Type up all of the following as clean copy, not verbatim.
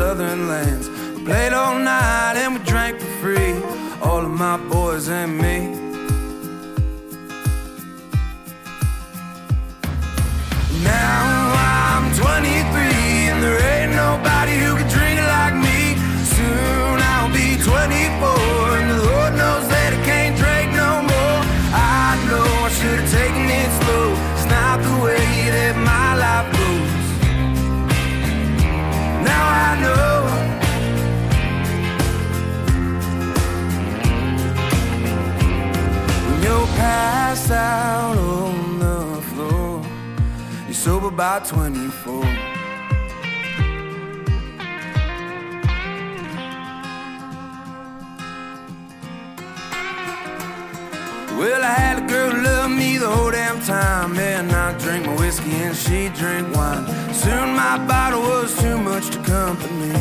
southern lands. We played all night and we drank for free, all of my boys and me. Now I'm 23 and there ain't nobody who can drink it like me. Soon I'll be 24 and the Lord knows that I can't drink no more. I know I should have taken it slow. It's not the way that my life goes. Now I know. When you're passed out on the floor, you're sober by 24. Well, I had a girl who loved me the whole damn time, and I drink my whiskey and she drink wine. Soon my bottle was too much to company.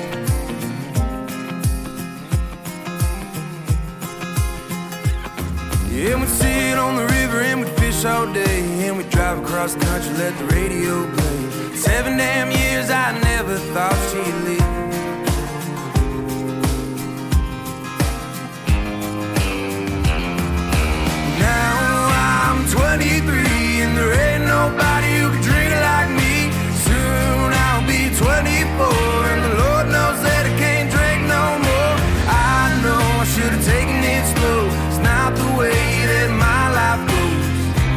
Yeah, we'd sit on the river and we'd fish all day, and we'd drive across the country, let the radio play. 7 damn years I never thought she'd leave. Now I'm 23 and there ain't nobody who can drink it like me. Soon I'll be 24 and the Lord knows that I can't drink no more. I know I should have taken it slow. It's not the way that my life goes.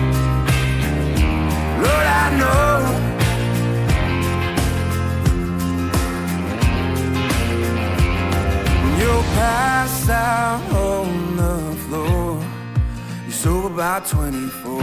Lord, I know. When you're passed out on the floor, you're sober by 24.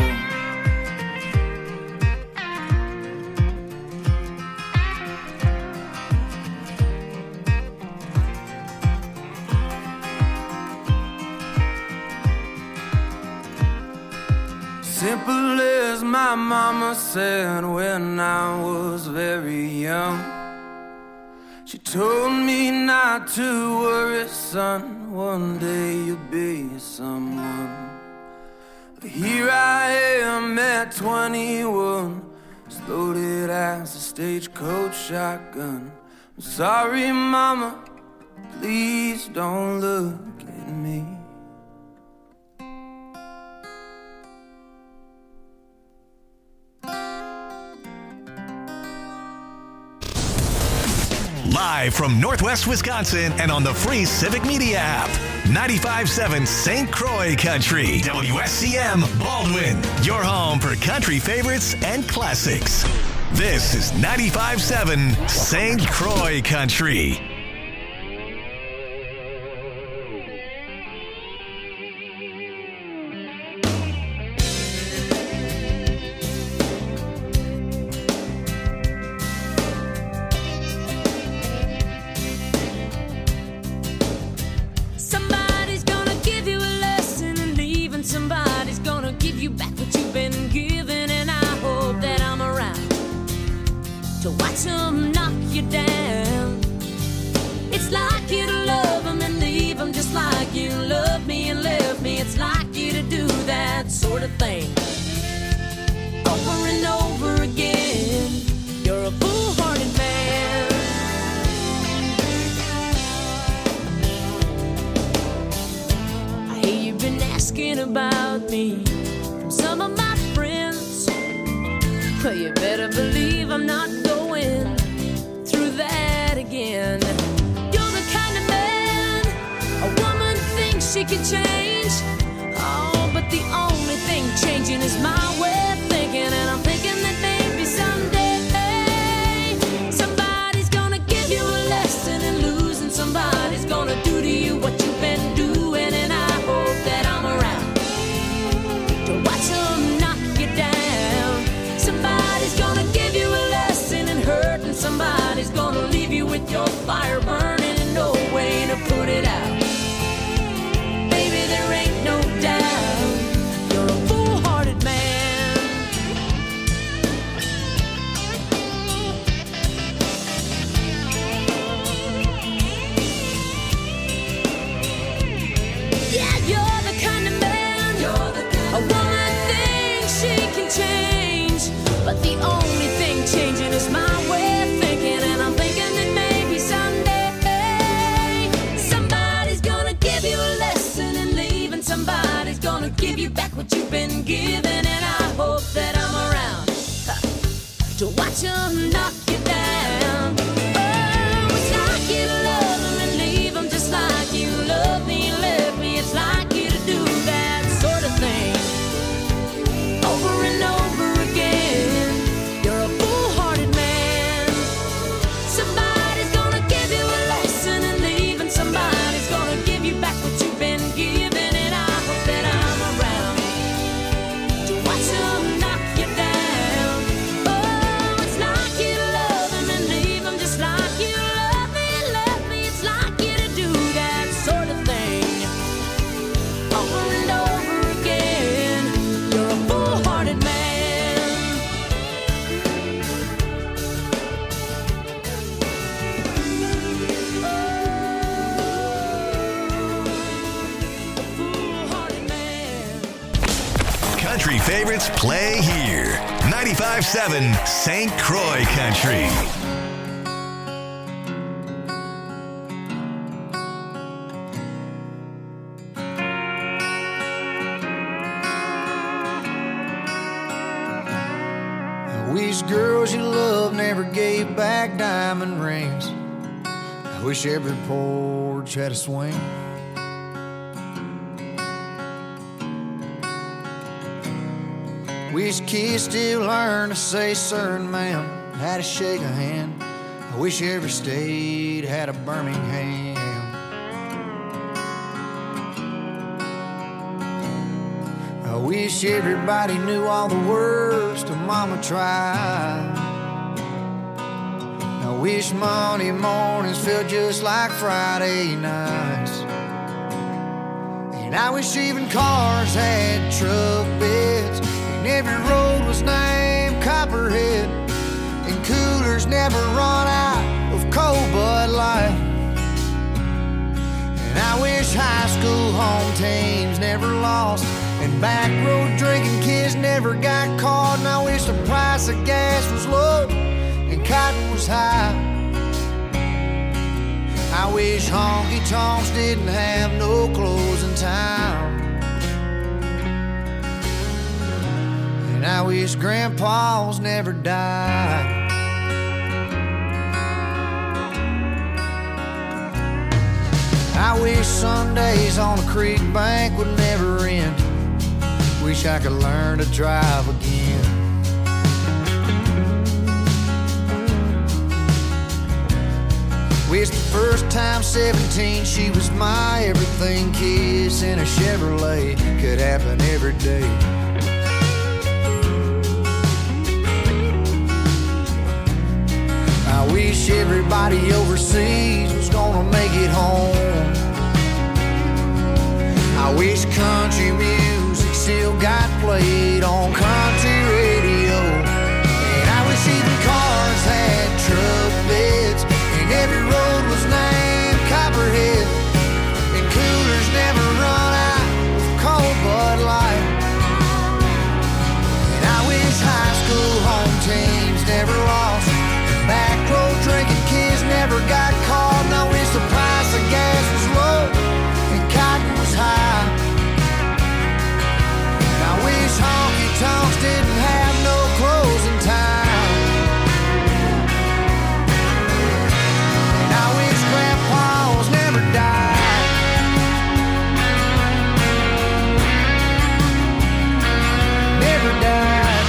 Simple as my mama said when I was very young. She told me not to worry, son, one day you'll be someone. But here I am at 21, as loaded as a stagecoach shotgun. I'm sorry, mama, please don't look at me. Live from Northwest Wisconsin and on the free Civic Media app. 95.7 St. Croix Country. WSCM Baldwin. Your home for country favorites and classics. This is 95.7 St. Croix Country. But the only thing changing is my way of thinking, and I'm thinking that maybe some watch them knock you down. Oh, it's like you love them and leave them just like you love me and left me. It's like you to do that sort of thing over and over again. You're a foolhardy man. Somebody's gonna give you a lesson and leave, and somebody's gonna give you back what you've been given. And I hope that I'm around to watch them knock you down. Oh, it's like you love them and leave them just like you love me and left me. It's like you to do that sort of thing over and over again. You're a foolhardy man. Foolhardy man. Country favorites play here. 95.7 St. Croix Country. I wish girls you love never gave back diamond rings. I wish every porch had a swing. Wish kids still learn to say sir and ma'am, how to shake a hand. I wish every state had a Birmingham. I wish everybody knew all the words to Mama Tried. I wish Monday mornings felt just like Friday nights. And I wish even cars had truck beds, and every road was named Copperhead, and coolers never run out of cold Bud Light. And I wish high school home teams never lost, and back road drinking kids never got caught. And I wish the price of gas was low and cotton was high. I wish honky-tonks didn't have no closing time. And I wish grandpas never died. I wish Sundays on the creek bank would never end. Wish I could learn to drive again. Wish the first time 17 she was my everything. Kiss in a Chevrolet could happen every day. I wish everybody overseas was gonna make it home. I wish country music still got played on country radio. And I wish even cars had truck beds, and every road was named Copperhead, and coolers never run out of cold Bud Light. And I wish high school home teams never lost, and back road drinking kids never got caught. And I wish the price of gas was low and cotton was high. And I wish honky-tonks didn't have no closing time. And I wish grandpas never died. Never died.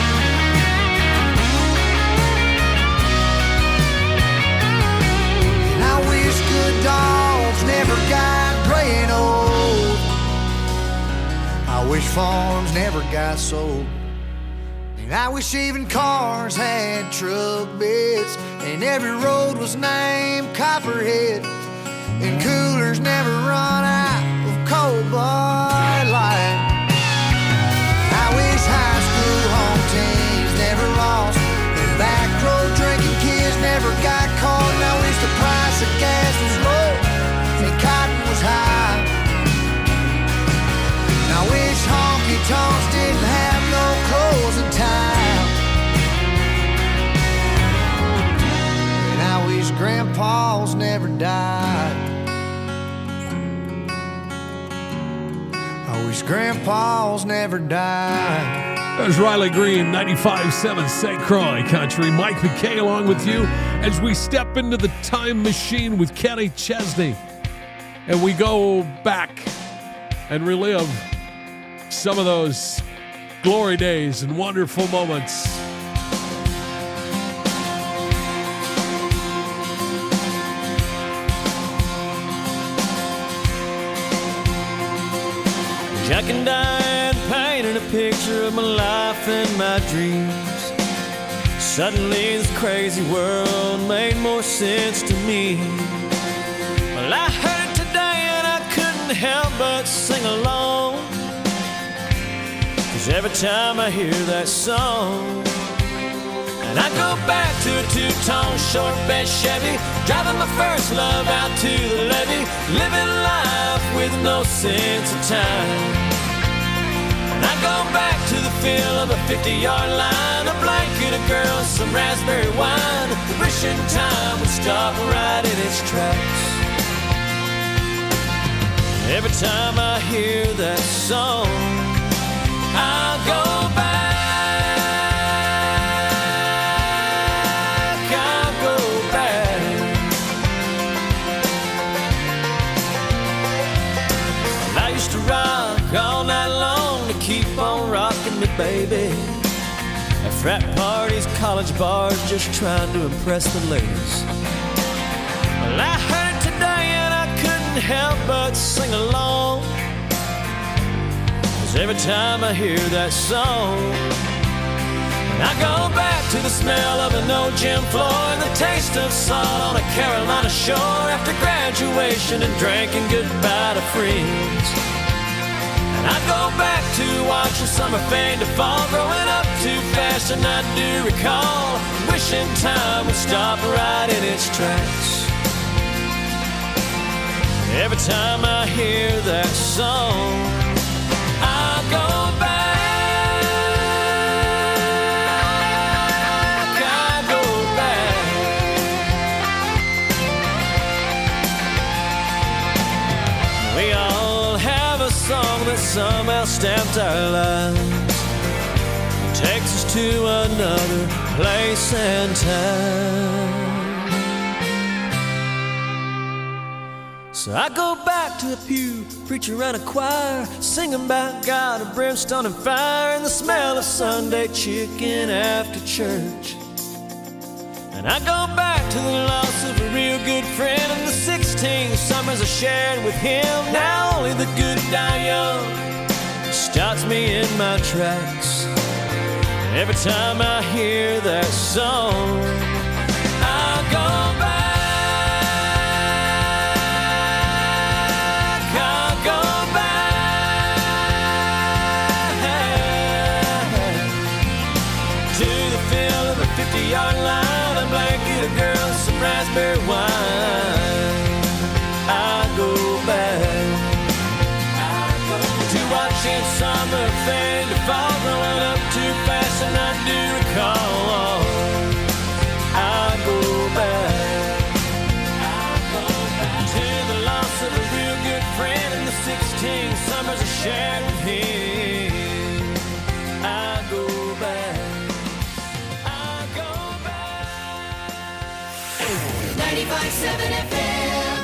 And I wish good dogs never got gray and old. I wish farms never got sold. And I wish even cars had truck beds, and every road was named Copperhead, and coolers never run out of cold Bud Light. I wish high school home teams never lost, and back road drinking kids never got caught. And I wish the price of gas was low and cotton was high. And I wish honky-tonks didn't have no closing time. And I wish grandpas never died. I wish grandpas never died. There's Riley Green, 95.7 St. Croix Country. Mike McKay along with you as we step into the time machine with Kenny Chesney. And we go back and relive some of those glory days and wonderful moments. Jack and Diane painted a picture of my life and my dreams. Suddenly this crazy world made more sense to me. Well, I heard it today and I couldn't help but sing along, 'cause every time I hear that song, and I go back to a two-tone short bed Chevy, driving my first love out to the levee, living life with no sense of time. And I go back to the feel of a 50-yard line, a blanket of girls, some raspberry wine, wishing time would stop right in its tracks. Every time I hear that song, I'll go back. All night long to keep on rocking me, baby. At frat parties, college bars, just trying to impress the ladies. Well, I heard it today and I couldn't help but sing along, 'cause every time I hear that song, and I go back to the smell of an old gym floor and the taste of salt on a Carolina shore after graduation and drinking goodbye to friends. I go back to watching summer fade to fall, growing up too fast and I do recall, wishing time would stop right in its tracks. Every time I hear that song, I'll go back, I'll go back. We all have a song that somehow stamped our lives, takes us to another place and time. So I go back to the pew, preacher and a choir, singing about God and brimstone and fire, and the smell of Sunday chicken after church. And I go back to the loss of a real good friend and the 16 summers I shared with him. Now only the good die young stops me in my tracks. Every time I hear that song, I'll go back, I'll go back to the feel of a 50-yard line, a blanket of girls, some raspberry wine. I'll go back to watching summer fade to fall, growing up too fast and I do recall. I'll go back to the loss of a real good friend and the 16 summers I shared with him. I'll go back, I'll go back. 95.7 FM.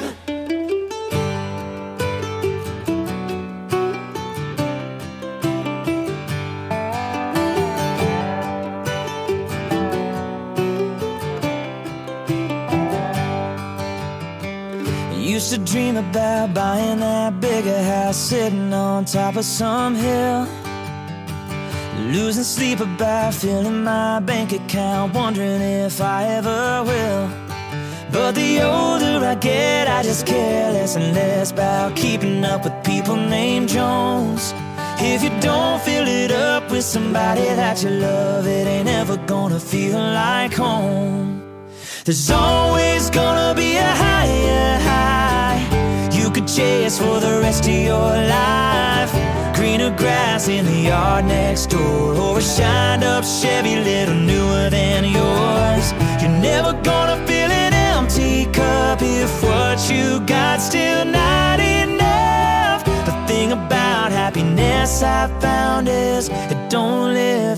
Used to dream about buying that bigger house, sitting on top of some hill, losing sleep about filling my bank account, wondering if I ever will. But the older I get, I just care less and less about keeping up with people named Jones. If you don't fill it up with somebody that you love, it ain't ever gonna feel like home. There's always gonna be a higher high you could chase for the rest of your life. Greener grass in the yard next door, or a shined up Chevy little newer than yours. You're never gonna fill an empty cup if what you got's still not enough. The thing about happiness I found is it don't live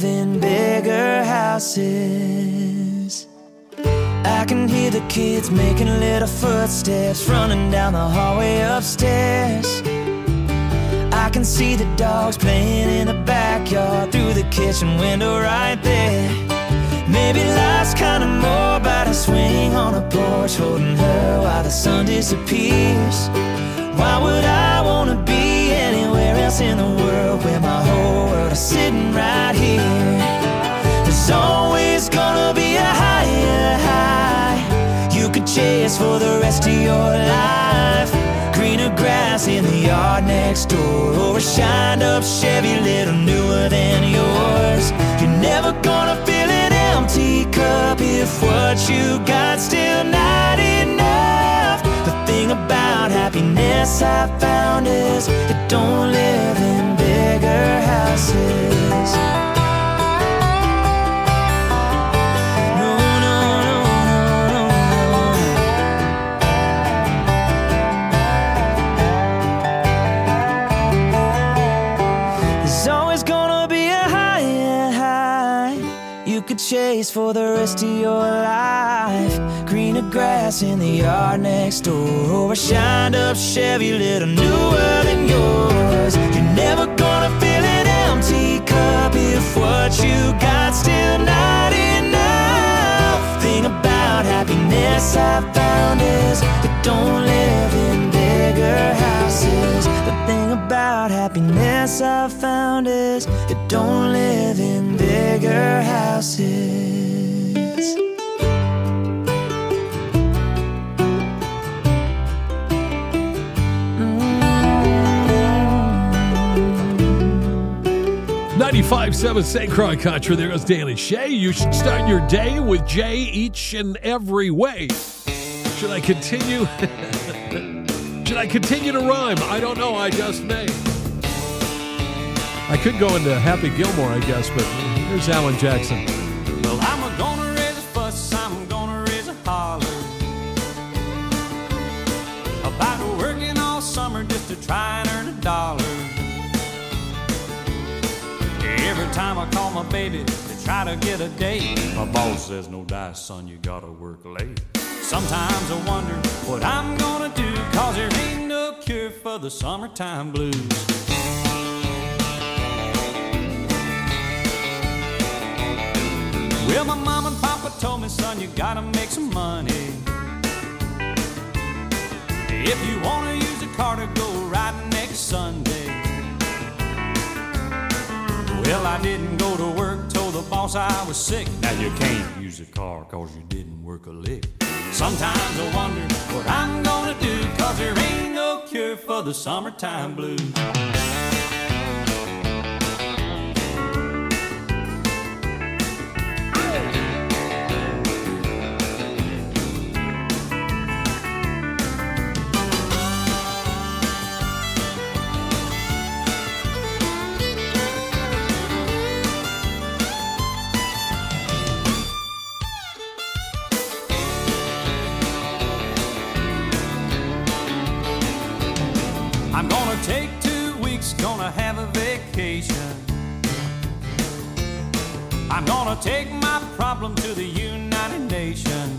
houses. I can hear the kids making little footsteps running down the hallway upstairs. I can see the dogs playing in the backyard through the kitchen window right there. Maybe life's kinda more about a swing on a porch holding her while the sun disappears. Why would I wanna be anywhere else in the world where my whole world is sitting right here? There's always gonna be a higher high you could chase for the rest of your life. Greener grass in the yard next door, or a shined up Chevy little newer than yours. You're never gonna fill an empty cup if what you got still not enough. The thing about happiness I found is it don't live in bigger houses. Chase for the rest of your life. Greener grass in the yard next door, or a shined up Chevy little newer than yours. You're never gonna fill an empty cup if what you got still not enough. Thing about happiness I found is it don't live in bigger houses. The thing about happiness I found is it don't live in bigger houses. 95.7 St. Croix Country. There goes Dan and Shay. You should start your day with Jay each and every way. Should I continue? Should I continue to rhyme? I don't know. I just may. I could go into Happy Gilmore, I guess, but here's Alan Jackson. Well, I'm gonna raise a fuss, I'm gonna raise a holler about working all summer just to try and earn $1. Every time I call my baby to try to get a date, my boss says, no dice, son, you gotta work late. Sometimes I wonder what I'm gonna do, 'cause there ain't no cure for the summertime blues. Well, my mom and papa told me, son, you gotta make some money. If you wanna use a car to go riding next Sunday. Well, I didn't go to work, told the boss I was sick. Now you can't use a car 'cause you didn't work a lick. Sometimes I wonder what I'm gonna do, 'cause there ain't no cure for the summertime blues. I'm gonna take 2 weeks, gonna have a vacation. I'm gonna take my problem to the United Nations.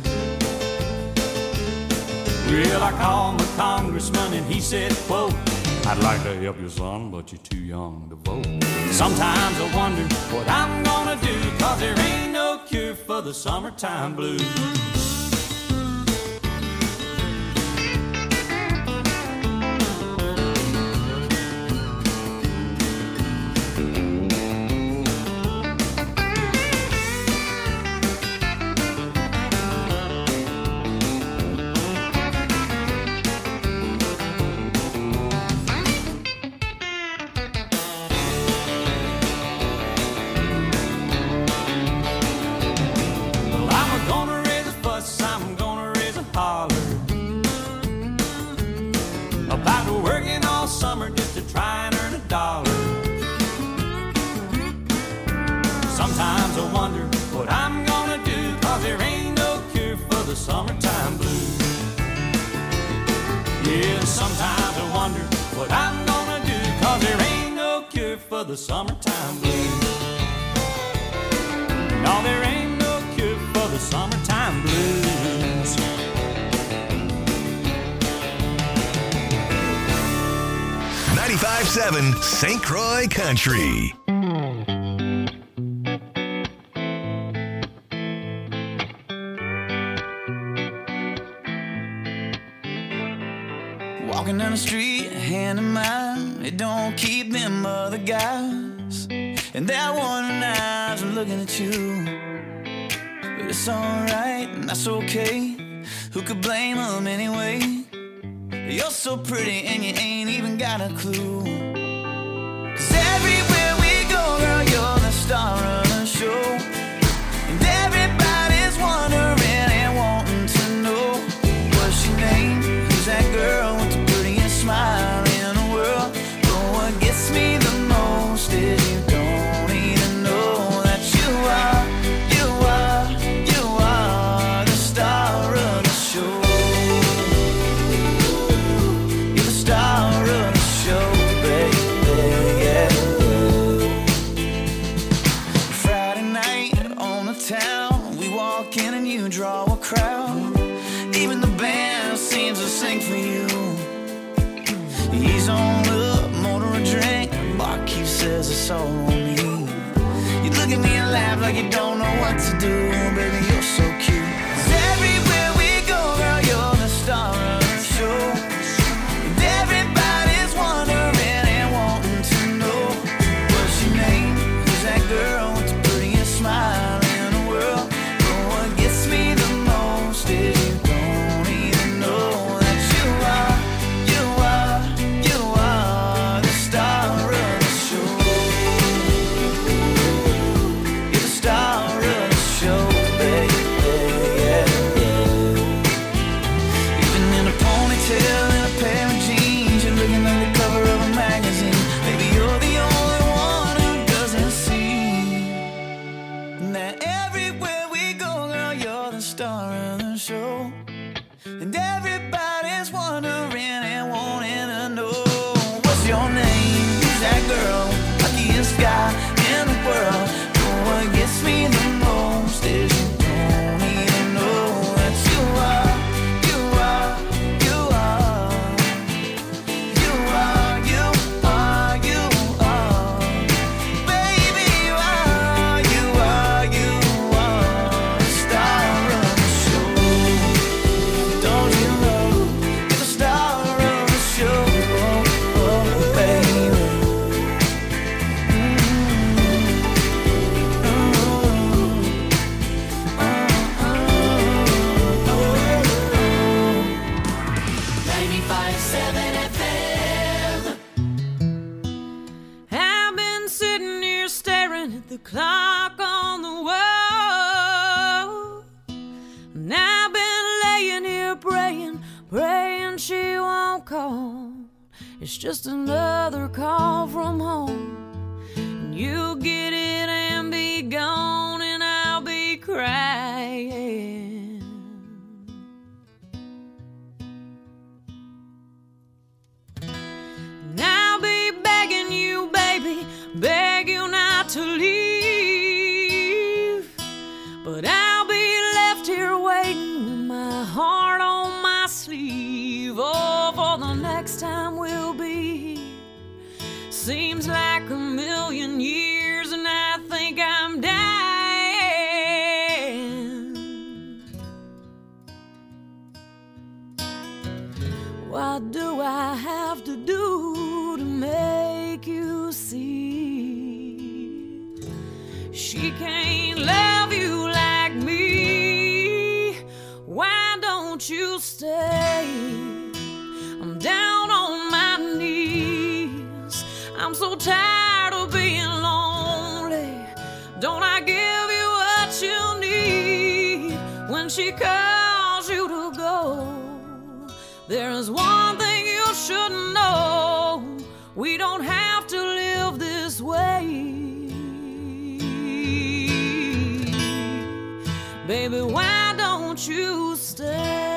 Well, I called my congressman and he said, quote, I'd like to help you, son, but you're too young to vote. Sometimes I wonder what I'm gonna do, 'cause there ain't no cure for the summertime blues. About working all summer just to try and earn $1. Sometimes I wonder what I'm gonna do, 'cause there ain't no cure for the summertime blues. Yeah, sometimes I wonder what I'm gonna do, 'cause there ain't no cure for the summertime blues. No, there ain't no cure for the summertime blues. 95.7 St. Croix Country. Walking down the street, hand in mine, it don't keep them other guys. And they're wondering eyes are looking at you. But it's alright, and that's okay. Who could blame them anyway? You're so pretty and you ain't even got a clue. 'Cause everywhere we go, girl, you're the star of the show. And everybody's wondering and wanting to know, what's your name? Who's that girl with the prettiest smile in the world? But what gets me the most is you don't even know that you are the star of the show. You're the star of the show, baby, yeah. Friday night on the town, we walk in and you draw a crowd. Even the band seems to sing for you. He's on up, motor a drink, barkeep says it's all on me. You look at me and laugh like you don't know what to do. Baby, you're so cute. 'Cause everywhere we go, girl, you're the star of the show. And everybody's wondering and wanting to know, what's your name? Who's that girl with the prettiest smile in the world? But what gets me the most is you don't even know that you are the star of the show. You're the star of the show, baby, yeah, yeah. Even in a ponytail and a pair of jeans, you're looking like the cover of a magazine. Baby, you're the only one who doesn't see that everywhere we go, girl, you're the star of the show. And everybody's wondering and wanting to know, what's your name? Who's that girl? Luckiest guy in the world. But what gets me the most is you don't even know that you are baby, you are the star of the show. Don't you know you're the star of the show, baby? I've been sitting here staring at the clock on the wall. And I've been laying here praying she won't call. It's just another call from home. And you'll get it and be gone, and I'll be crying. And I'll be begging you, baby, beg you not to leave. But I'll be left here waiting with my heart on my sleeve. Oh, for the next time we'll be here. Seems like a million years, and I think I'm dying. What do I have to do to make you see she can't love you like me? Why don't you stay? I'm down on my knees. I'm so tired of being lonely. Don't I give you what you need when she calls you to go? There's one thing you should know. We don't have to live this way. Baby, why don't you stay?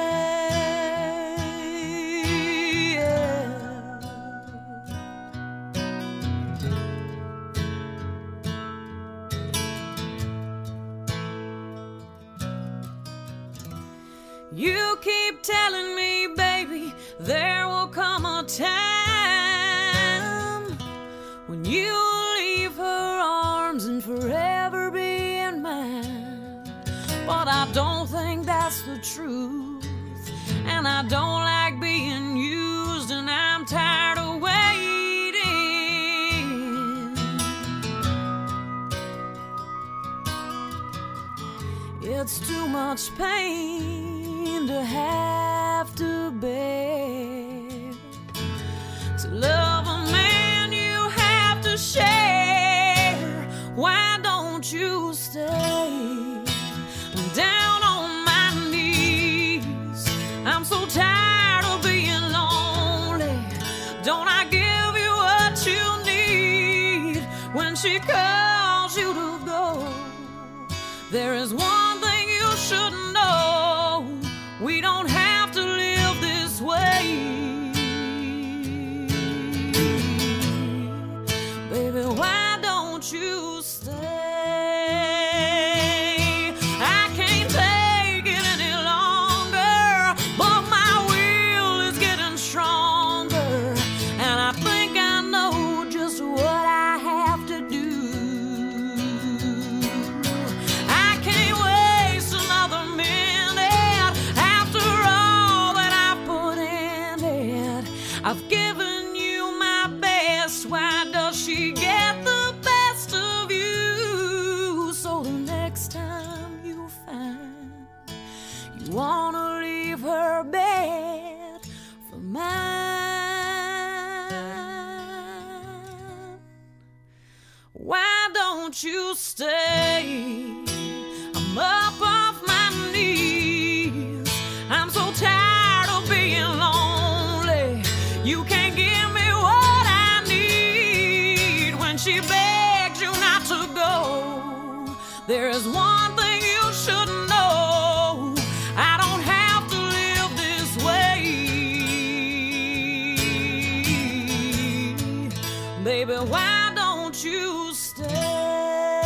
the truth. And I don't like being used, and I'm tired of waiting. It's too much pain to have to bear. To love a man you have to share. Why don't you stay? I'm down on my knees. I'm so tired of being lonely. Don't I give you what you need when she calls you to go? There is one thing you should know. We don't have to live this way. Baby, why don't you stay? I can't take it any longer, but my will is getting stronger, and I think I know just what I have to do. I can't waste another minute after all that I've put in it. I've given you my best. Why does she get the best of you? So the next time you find you wanna leave her bed for mine, why don't you stay? I'm up off my knees. I'm so tired of being lonely. You can't give me what I need when she begs you not to go. There is one thing you should know. I don't have to live this way. Baby, why don't you stay?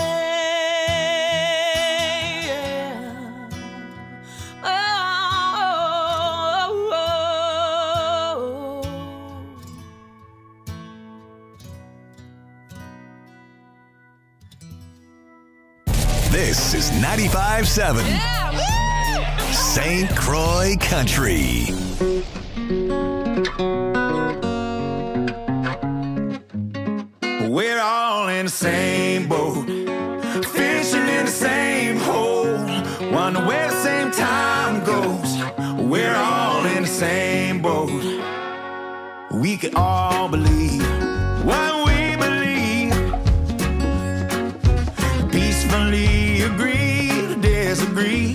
This is 95.7 St. Croix Country. We're all in the same boat, fishing in the same hole, wonder where the same time goes. We're all in the same boat. We can all believe what we believe, peacefully agree to disagree.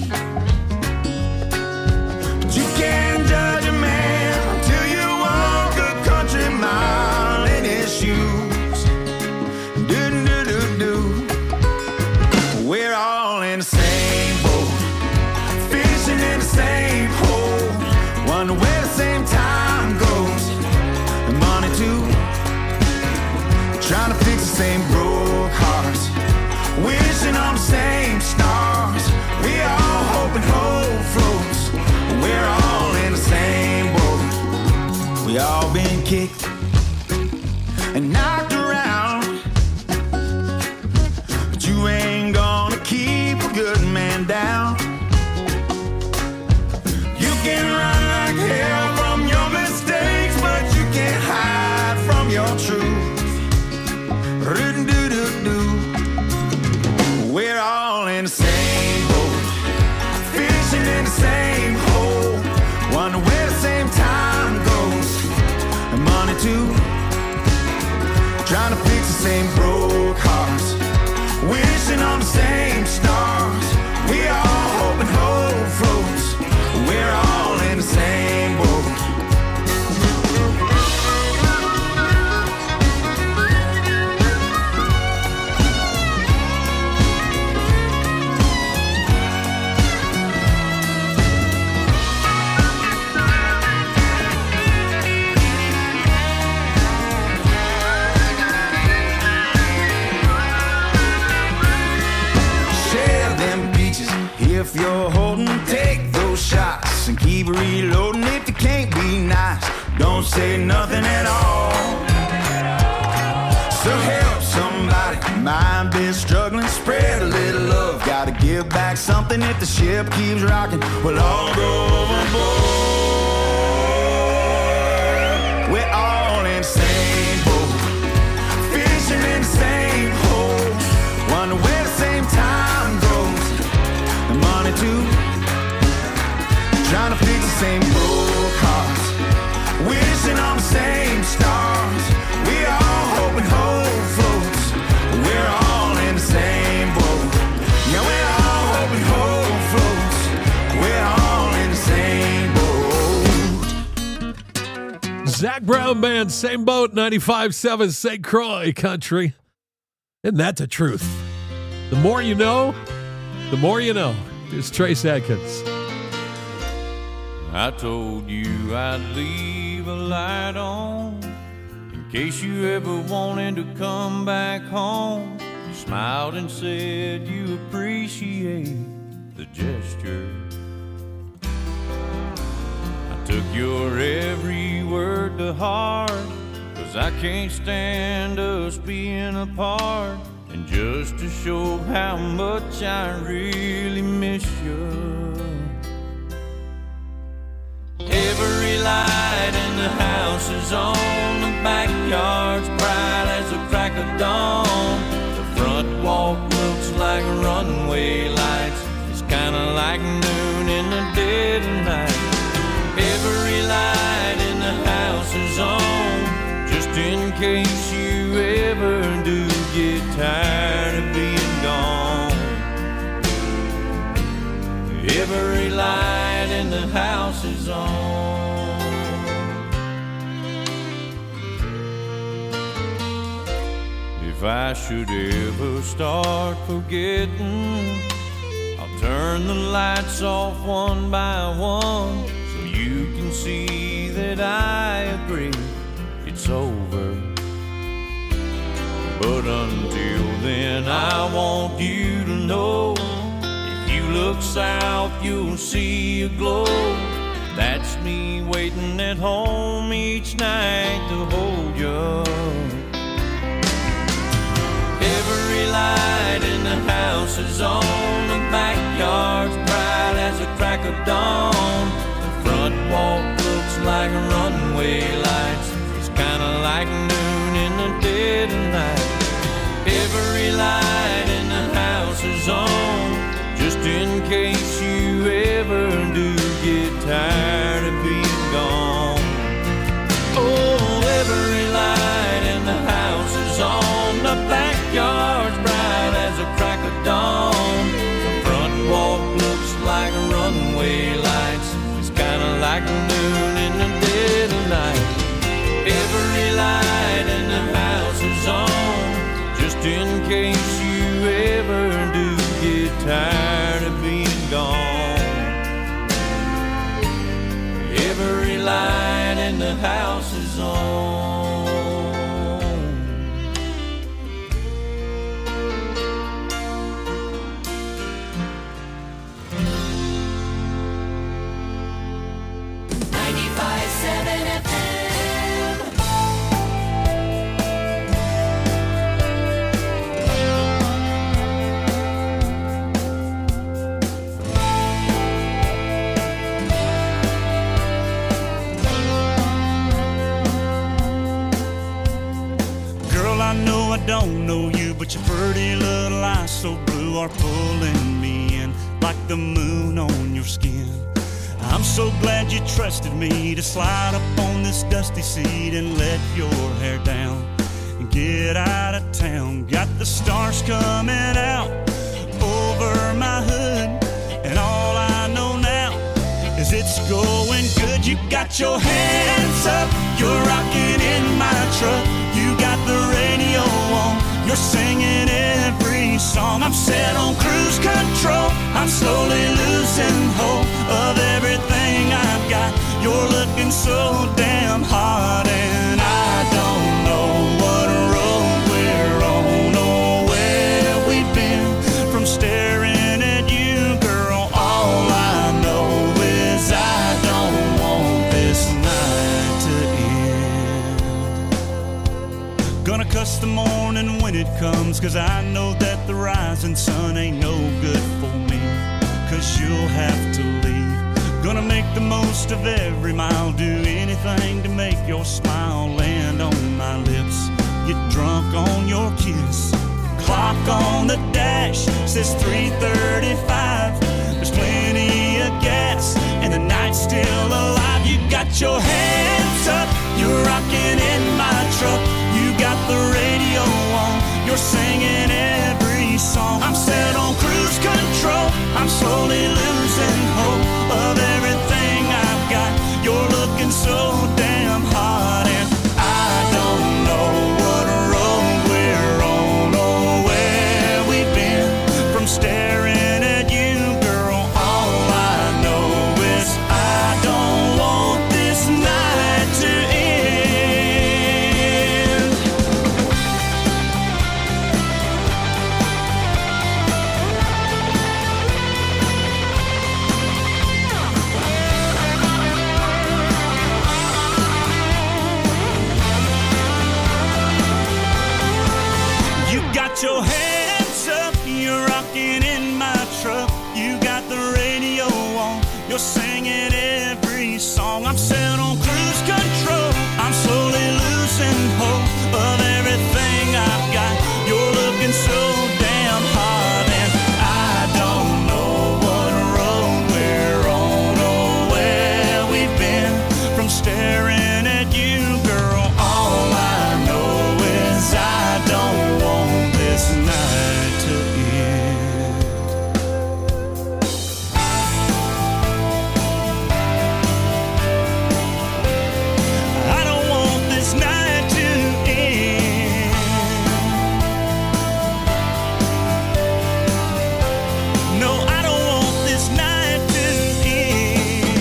But you can't judge a man till you walk a country mile in his shoes. Do-do-do-do. We're all in the same boat, fishing in the same hole, wonder where the same time goes. And money too, trying to fix the same broke hearts, wishing on the same stars. We all hope and hope floats. We're all in the same boat. We all been kicked and knocked around, but you ain't gonna keep a good man down. You can run like hell from your mistakes, but you can't hide from your truth. Do-do-do-do. We're all in the same boat, fishing in the same hole, wonder where the same time goes. And money too, trying to fix the same broke hearts, wishing on the same stars. We all hope and hope floats. We're all in the same boat. If you're holding, take those shots and keep reloading. If you can't be nice, don't say nothing at all. So help somebody, mind been struggling, spread a little love. Gotta give back something if the ship keeps rocking. We'll all go overboard. We're all in the same boat, fishing in the same hole. Wonder where the same time goes. The money too, trying to fix the same broke hearts, wishing on the same stars. We all hoping hope floats. We're all in the same boat. Yeah, we're all hoping hope floats. We're all in the same boat. Zach Brown Band, same boat, 95.7 St. Croix Country. Isn't that the truth? The more you know, the more you know. Here's Trace Adkins. I told you I'd leave a light on in case you ever wanted to come back home. You smiled and said you appreciate the gesture. I took your every word to heart, 'cause I can't stand us being apart. And just to show how much I really miss you, every light in the house is on. The backyard's bright as a crack of dawn. The front walk looks like runway lights. It's kinda like noon in the dead of night. Every light in the house is on, just in case you ever do get tired of being gone. Every light in the house is on. If I should ever start forgetting, I'll turn the lights off one by one, so you can see that I agree it's over. But until then, I want you to know, if you look south, you'll see a glow. That's me waiting at home each night to hold you. Every light in the house is on. The backyard's bright as a crack of dawn. The front walk looks like runway lights. It's kinda like noon in the dead of night. Every light in the house is on, just in case you ever do get tired of being gone. Oh, every light in the house is on. The backyard's bright as a crack of dawn. The front walk looks like runway lights. It's kinda like noon in the dead of night. Every light in the house is on, just in case you ever do get tired of being gone. Every light in the house is on. Don't know you, but your pretty little eyes so blue are pulling me in like the moon on your skin. I'm so glad you trusted me to slide up on this dusty seat and let your hair down and get out of town. Got the stars coming out over my hood, and all I know now is it's going good. You got your hands up, you're rocking in my truck. You got the radio on, you're singing every song. I'm set on cruise control, I'm slowly losing hope of everything I've got. You're looking so damn hot, and I don't know what road we're on or where we've been. From staring at you, girl, all I know is I don't want this night to end. Gonna cuss the morning when it comes, 'cause I know that the rising sun ain't no good for me. 'cause you'll have to leave. Gonna make the most of every mile, do anything to make your smile land on my lips. Get drunk on your kiss. Clock on the dash says 3:35. There's plenty of gas and the night's still alive. You got your hands up, you're rocking in my truck. You got the radio on, you're singing every song. I'm set on cruise control, I'm slowly losing hope of everything I've got. You're looking so damn hot and I don't know what road we're on or where we've been. From staring at you, girl, all I know is I don't want this night to end. You got your hands up, you're rocking in my truck. You got the radio on, you're singing every song. I'm set on cruise control, I'm slowly losing hope of everything I've got. You're looking so damn hot and I don't know what road we're on or where we've been. From staring at you, girl, all I know is I don't want this night to end. I don't want this night to end. No, I don't want this night to end.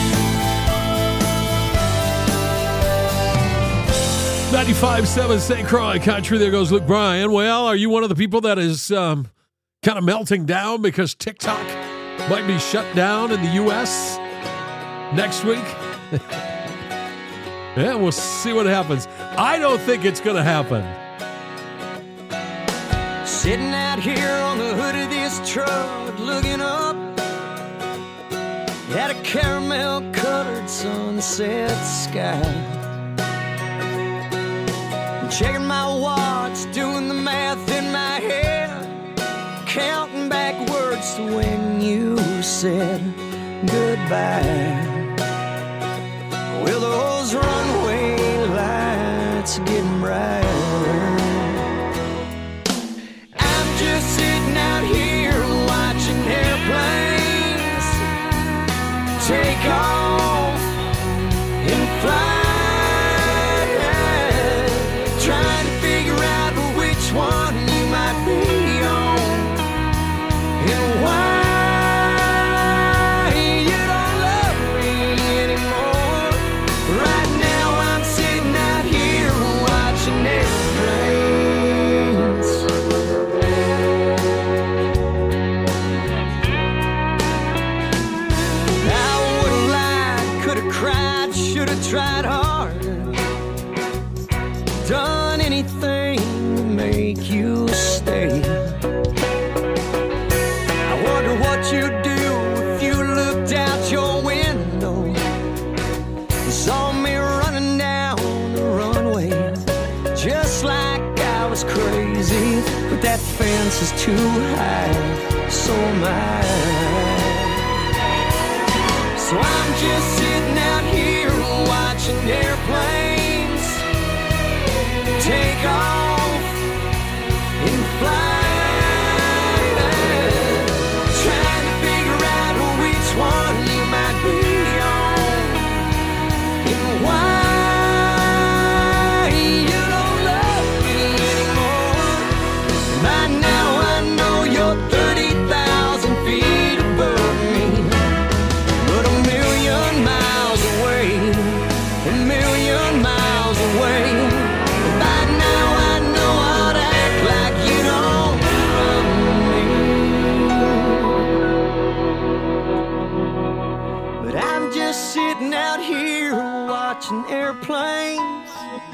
95.7 St. Croix Country. There goes Luke Bryan. Well, are you one of the people that is kind of melting down because TikTok might be shut down in the U.S. next week? Yeah, we'll see what happens. I don't think it's going to happen. Sitting out here on the hood of this truck, looking up at a caramel-colored sunset sky. Checking my watch, doing the math in my head, counting backwards to when you said goodbye. Well, those runway lights are getting brighter. I'm just sitting out here watching airplanes take off and fly. Trying to figure out which one you might be on and why you don't love me anymore. Right now I'm sitting out here watching airplanes. I would've lied, could've cried, should've tried harder, done anything to make you stay. I wonder what you'd do if you looked out your window and saw me running down the runway, just like I was crazy. But that fence is too high, so am I. So I'm just sitting out here watching airplanes take off and fly. Trying to figure out which one you might be on and why you don't love me anymore. By now I know you're 30,000 feet above me, but a million miles away, a million miles away. By now I know how to act like you don't love me. But I'm just sitting out here watching airplanes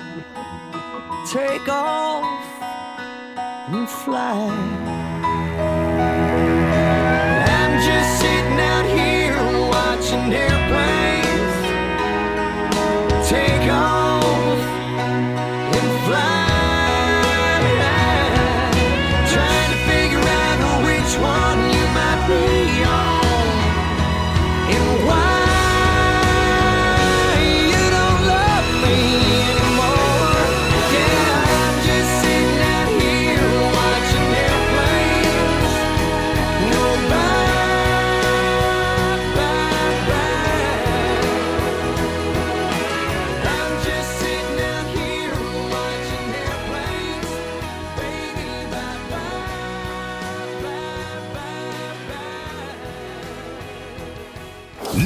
take off and fly. I'm just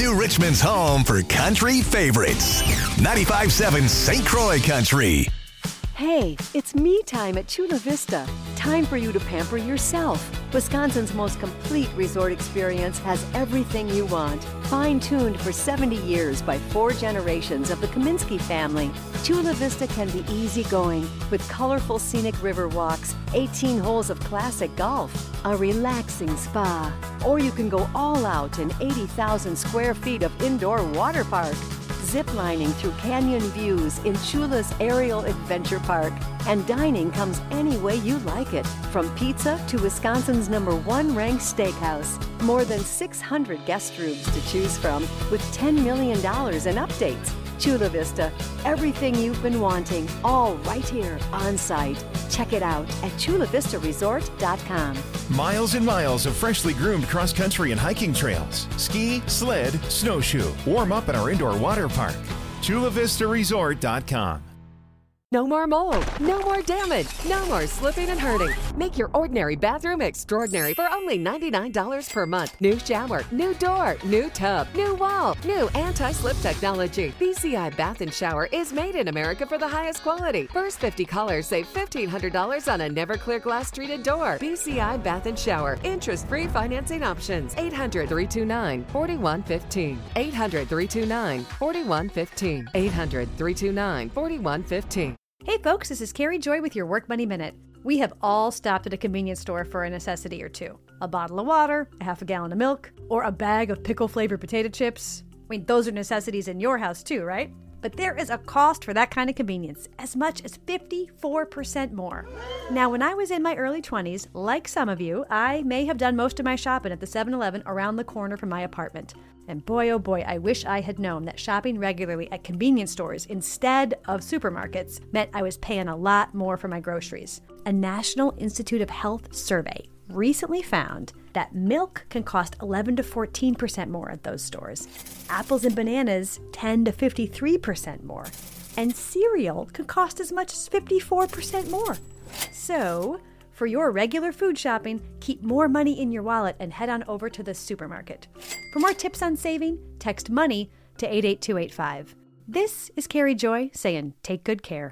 New Richmond's home for country favorites. 95.7 St. Croix Country. Hey, it's me time at Chula Vista. Time for you to pamper yourself. Wisconsin's most complete resort experience has everything you want. Fine-tuned for 70 years by 4 generations of the Kaminsky family, Chula Vista can be easygoing with colorful scenic river walks, 18 holes of classic golf, a relaxing spa, or you can go all out in 80,000 square feet of indoor water park. Ziplining through canyon views in Chula's Aerial Adventure Park. And dining comes any way you like it, from pizza to Wisconsin's #1 ranked steakhouse. More than 600 guest rooms to choose from, with $10 million in updates. Chula Vista, everything you've been wanting, all right here on site. Check it out at chulavistaresort.com. Miles and miles of freshly groomed cross-country and hiking trails. Ski, sled, snowshoe. Warm up at our indoor water park. chulavistaresort.com. No more mold, no more damage, no more slipping and hurting. Make your ordinary bathroom extraordinary for only $99 per month. New shower, new door, new tub, new wall, new anti-slip technology. BCI Bath and Shower is made in America for the highest quality. First 50 callers save $1,500 on a Never-Clear glass treated door. BCI Bath and Shower. Interest-free financing options. 800-329-4115. 800-329-4115. 800-329-4115. Hey folks, this is Carrie Joy with your Work Money Minute. We have all stopped at a convenience store for a necessity or two. A bottle of water, a half a gallon of milk, or a bag of pickle-flavored potato chips. I mean, those are necessities in your house too, right? But there is a cost for that kind of convenience, as much as 54% more. Now, when I was in my early 20s, like some of you, I may have done most of my shopping at the 7-Eleven around the corner from my apartment. And boy, oh boy, I wish I had known that shopping regularly at convenience stores instead of supermarkets meant I was paying a lot more for my groceries. A National Institute of Health survey recently found that milk can cost 11 to 14% more at those stores. Apples and bananas 10 to 53% more. And cereal can cost as much as 54% more. So, for your regular food shopping, keep more money in your wallet and head on over to the supermarket. For more tips on saving, text MONEY to 88285. This is Carrie Joy saying take good care.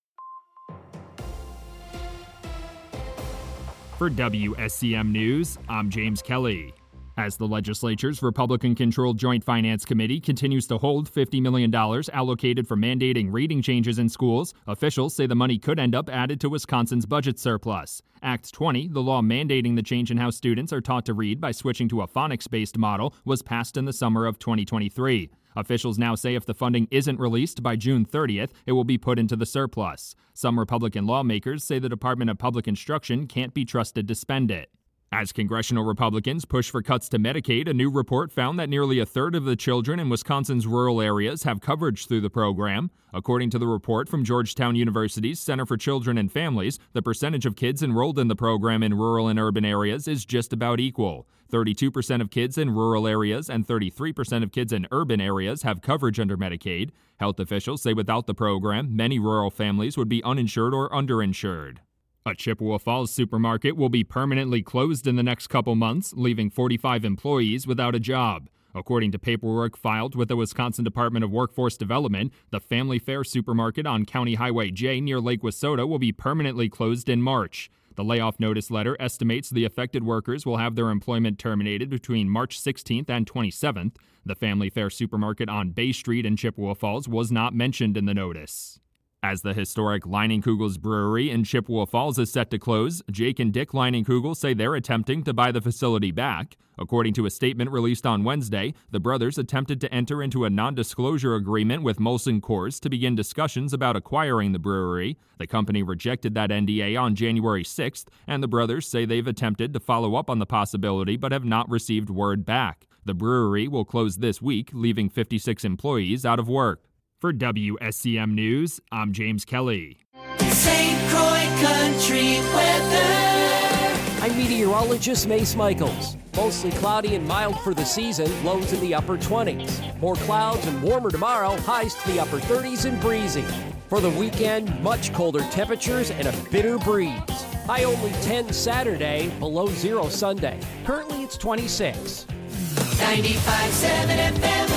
For WSCM News, I'm James Kelly. As the legislature's Republican-controlled Joint Finance Committee continues to hold $50 million allocated for mandating reading changes in schools, officials say the money could end up added to Wisconsin's budget surplus. Act 20, the law mandating the change in how students are taught to read by switching to a phonics-based model, was passed in the summer of 2023. Officials now say if the funding isn't released by June 30th, it will be put into the surplus. Some Republican lawmakers say the Department of Public Instruction can't be trusted to spend it. As congressional Republicans push for cuts to Medicaid, a new report found that nearly a third of the children in Wisconsin's rural areas have coverage through the program. According to the report from Georgetown University's Center for Children and Families, the percentage of kids enrolled in the program in rural and urban areas is just about equal. 32% of kids in rural areas and 33% of kids in urban areas have coverage under Medicaid. Health officials say without the program, many rural families would be uninsured or underinsured. A Chippewa Falls supermarket will be permanently closed in the next couple months, leaving 45 employees without a job. According to paperwork filed with the Wisconsin Department of Workforce Development, the Family Fare supermarket on County Highway J near Lake Wissota will be permanently closed in March. The layoff notice letter estimates the affected workers will have their employment terminated between March 16th and 27th. The Family Fare supermarket on Bay Street in Chippewa Falls was not mentioned in the notice. As the historic Leinenkugel's brewery in Chippewa Falls is set to close, Jake and Dick Leinenkugel say they're attempting to buy the facility back. According to a statement released on Wednesday, the brothers attempted to enter into a non-disclosure agreement with Molson Coors to begin discussions about acquiring the brewery. The company rejected that NDA on January 6th, and the brothers say they've attempted to follow up on the possibility but have not received word back. The brewery will close this week, leaving 56 employees out of work. For WSCM News, I'm James Kelly. St. Croix Country weather. I'm meteorologist Mace Michaels. Mostly cloudy and mild for the season, lows in the upper 20s. More clouds and warmer tomorrow, highs to the upper 30s and breezy. For the weekend, much colder temperatures and a bitter breeze. High only 10 Saturday, below 0 Sunday. Currently it's 26. 95.7 FM.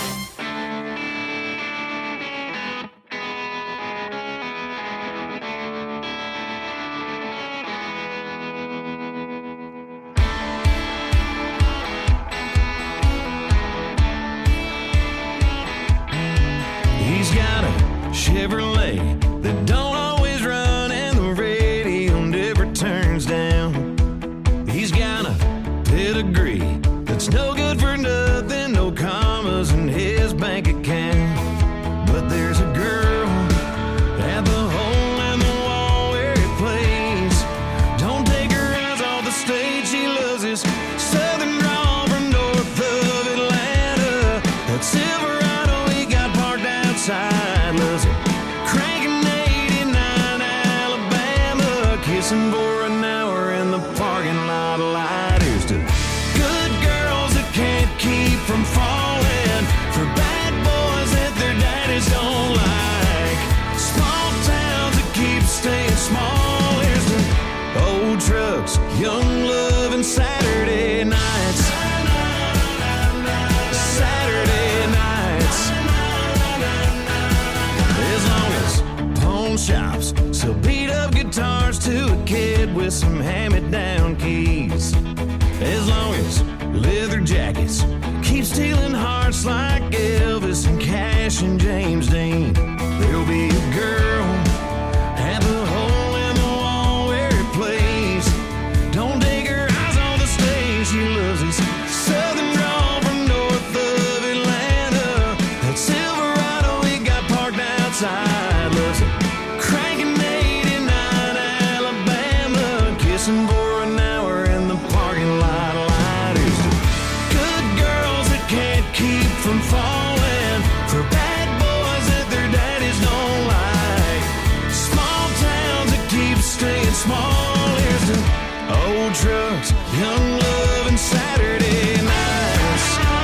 He's got a Chevrolet that don't always run and the radio never turns down. He's got a pedigree that's no good for nothing, no commas in his bank account. But there's a girl at the hole in the wall where he plays. Don't take her eyes off the stage, she loves his southern drawl from north of Atlanta. That Silverado he got parked outside, loves it cranking 89 Alabama, kissing for an hour in the parking lot light. Here's to good girls that can't keep from falling, for bad boys that their daddies don't like, small towns that keep staying small. Here's to old trucks, young love, and Saturday nights. Saturday nights. As long as pawn shops sell beat up guitars to a kid with some hand-me-down keys, as long as leather jackets keep stealing hearts like Elvis and Cash and James Dean, there'll be a girl at the hole in the wall where he plays. Don't take her eyes on the stage, she loves his southern drawl from north of Atlanta. That Silverado he got parked outside, loves it cranking 89 Alabama, kissing for an hour in the parking lot light. Here's to good girls that can't keep from falling, for bad boys that their daddies don't like, small towns that keep staying small. Here's to old trucks, young love, and Saturday nights.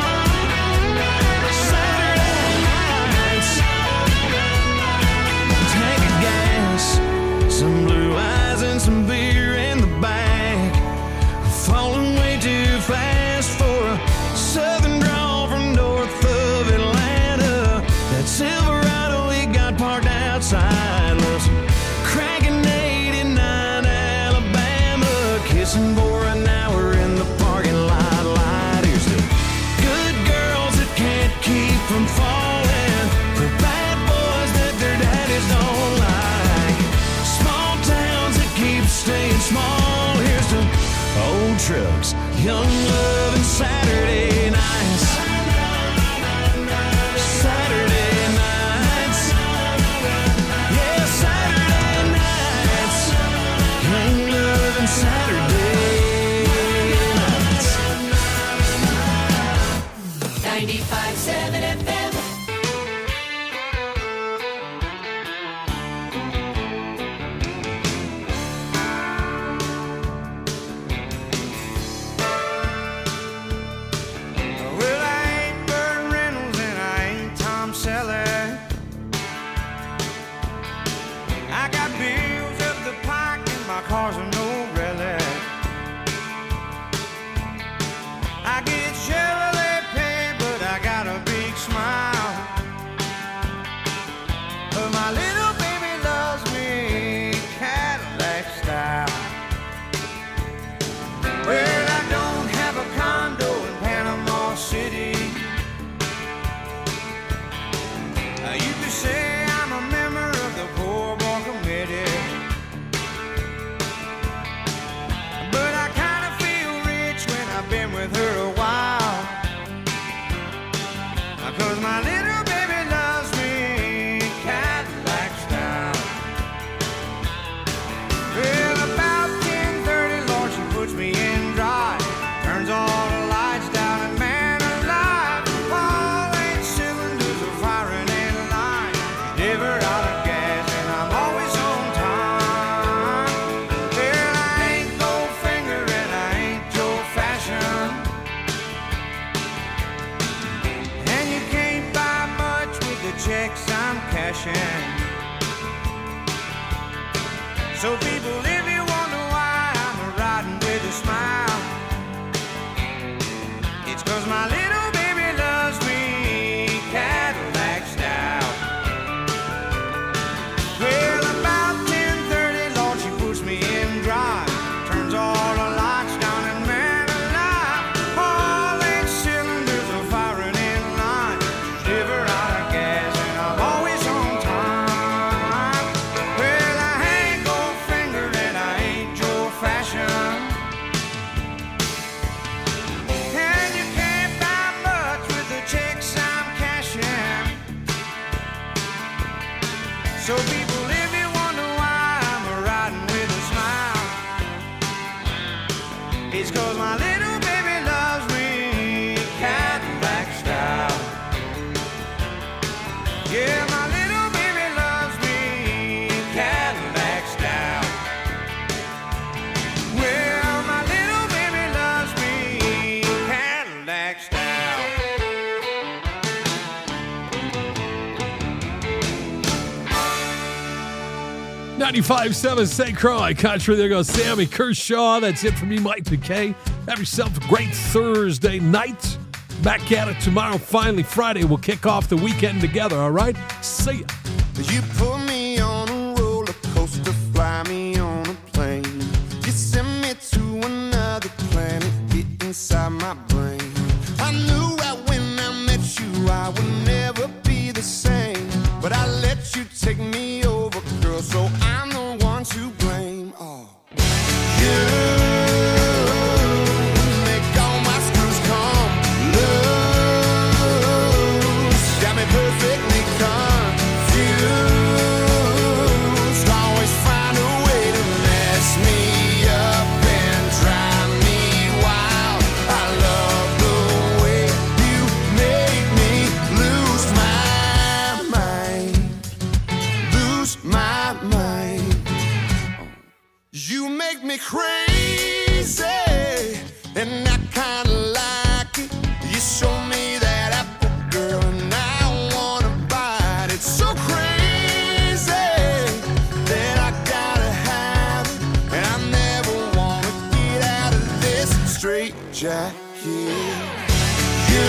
Saturday nights. Tank of gas, some blue eyes, and some beer in the back. Falling way too fast for a southern drawl from north of Atlanta. That Silverado he got parked outside, loves cranking 89 Alabama, kissing for an hour in the parking lot light. Here's to good girls that can't keep from falling, for bad boys that their daddies don't like, small towns that keep staying small. Here's to old trucks, young love, and Saturday nights. Saturday nights. Yeah, Saturday nights. Young love and Saturday nights. 95.7 FM. Well, I ain't Burt Reynolds and I ain't Tom Selleck. I got bills up the pike and my car's a no relic. I get Chevrolet pay, but I got a big smile. But my little baby loves me Cadillac style. Well, I don't have a condo in Panama City. You could say I'm a member of the Poor Boy Committee. But I kinda feel rich when I've been with her a while. 'Cause my little baby loves me Cadillac style. Well, about 10:30, Lord, she puts me in drive, turns all the lights down, and man alive, all 8 cylinders are firing in line. Never out of gas, and I'm always on time. Well, I ain't Goldfinger and I ain't Joe Fashion, and you can't buy much with the checks I'm cashing. So people, if you wonder why I'm riding with a smile, it's 'cause my little So people, if you wonder why I'm riding with a smile, it's 'cause my little baby loves me Cadillac style. Yeah, my little baby loves me Cadillac style. Well, my little baby loves me Cadillac style. 95.7 St. Croix Country. There goes Sammy Kershaw. That's it for me, Mike McKay. Have yourself a great Thursday night. Back at it tomorrow. Finally, Friday, we'll kick off the weekend together, all right? See ya. You put me on a roller coaster, fly me on a plane. You send me to another planet, get inside my brain. I knew right when I met you I would never be the same, but I let you take me over, girl, so I'm the one to blame. Oh, you make all my screws come loose, got me perfectly confused. Always find a way to mess me up and drive me wild. I love the way you make me lose my mind, lose my mind. You make me crazy, and I kinda like it. You show me that apple, girl, and I wanna bite it. So crazy that I gotta have it, and I never wanna get out of this straight jacket. You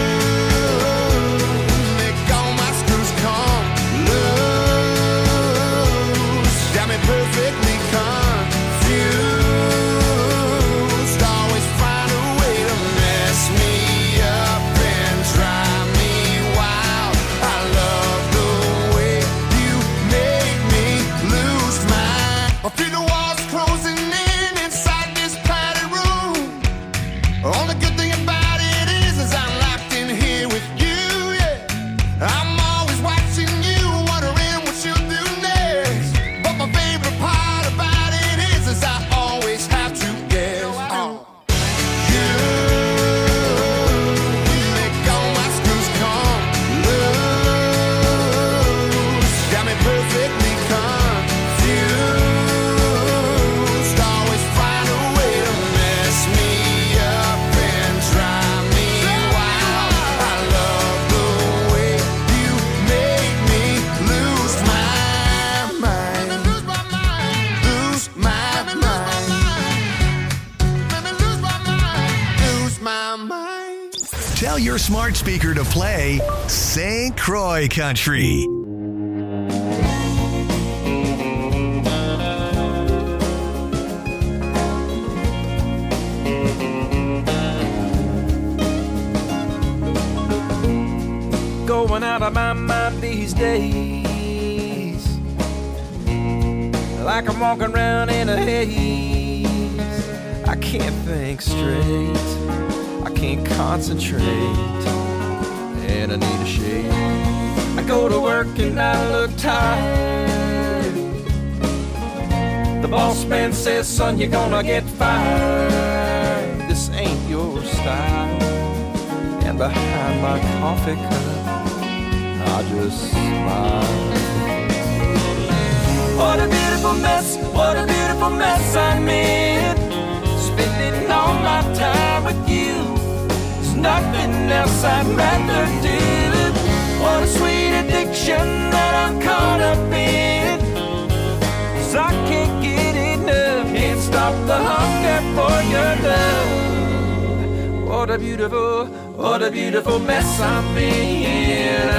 make all my screws come loose, got me perfectly confused. Always find a way to mess me up and drive me wild. I love the way you make me lose my. I feel the walls closing in inside this padded room. Only good thing about it is I'm locked in here with you, yeah. I'm always watching you, wondering what you'll do next. But my favorite part about it is I always have to guess. Oh, you make all my screws come loose, got me perfectly confused. Always find a way to mess me up and drive me wild. I love the way you make me lose my mind, lose my mind, lose my mind, lose my mind. Tell your smart speaker to play St. Croix Country. Going out of my mind these days, like I'm walking around in a haze. I can't think straight, I can't concentrate, and I need a shave. I go to work and I look tired. The boss man says, son, you're gonna get fired. This ain't your style. And behind my coffee cup, I just smile. What a beautiful mess, what a beautiful mess I'm in. Spending all my time with you, there's nothing else I'd rather do. What a sweet addiction that I'm caught up in, 'cause I can't get enough, can't stop the hunger for your love. What a beautiful mess I'm in.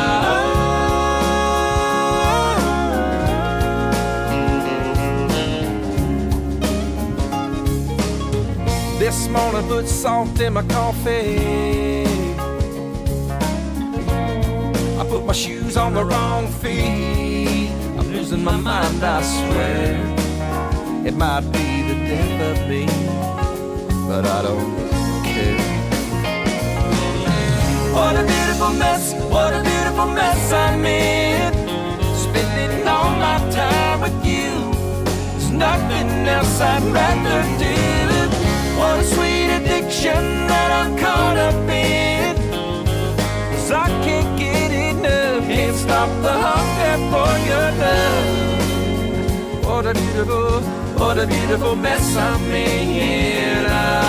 This morning put salt in my coffee. I put my shoes on the wrong feet. I'm losing my mind, I swear. It might be the death of me, but I don't care. What a beautiful mess I'm in. Spending nothing else I'd rather do. What a sweet addiction that I'm caught up in. 'Cause I can't get enough, can't stop the hunger for your love. What a beautiful mess I'm in.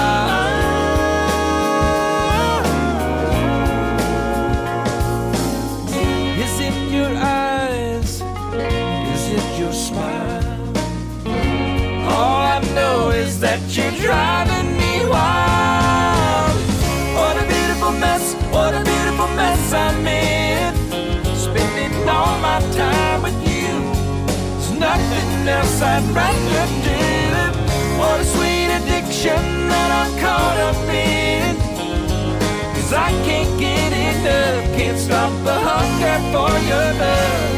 Is it your eyes? Is it your smile? All I know is that you're driving me wild. What a beautiful mess, what a beautiful mess I'm in. Spending all my time with you, there's nothing else I'd rather do. What a sweet addiction that I'm caught up in. 'Cause I can't get enough, can't stop the hunger for your love.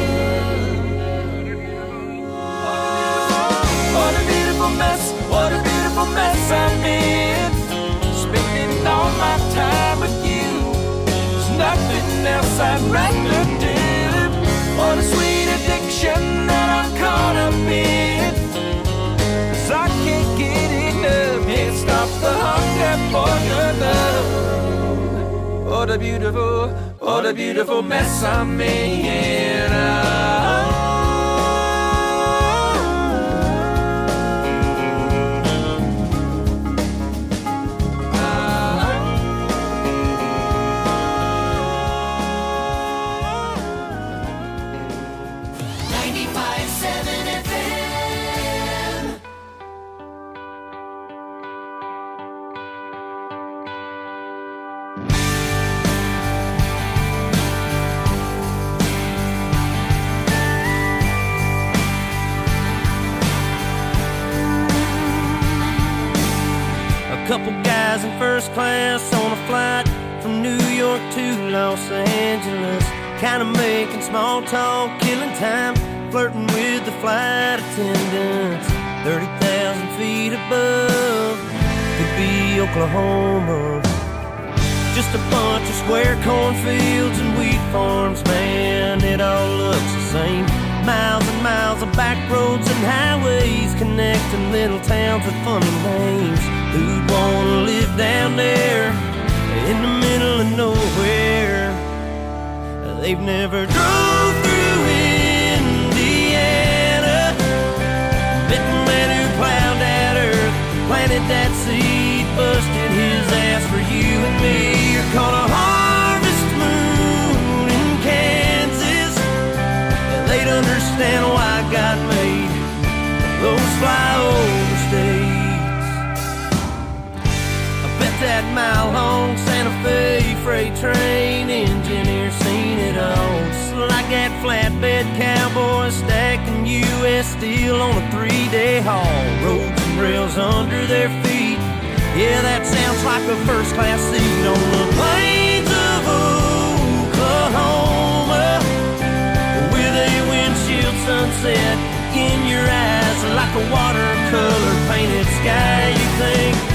What a beautiful mess, what a beautiful mess I'm in. Spending all my time with you, there's nothing else I'd rather do. What a sweet addiction that I'm caught up in. 'Cause I can't get enough, can't stop the hunger for your love. What a beautiful mess I'm in. Couple guys in first class on a flight from New York to Los Angeles, kind of making small talk, killing time, flirting with the flight attendants. 30,000 feet above, could be Oklahoma. Just a bunch of square cornfields and wheat farms, man, it all looks the same. Miles and miles of back roads and highways connecting little towns with funny names. Who'd wanna live down there in the middle of nowhere? They've never drove through Indiana, met the man who plowed that earth, planted that seed, busted his ass for you and me. You're caught a harvest moon in Kansas. They'd understand why God made those flyover states. That mile-long Santa Fe freight train engineer seen it all. Just like that flatbed cowboy stacking U.S. steel on a 3-day haul. Roads and rails under their feet. Yeah, that sounds like a first-class seat on the plains of Oklahoma, with a windshield sunset in your eyes like a watercolor painted sky. You think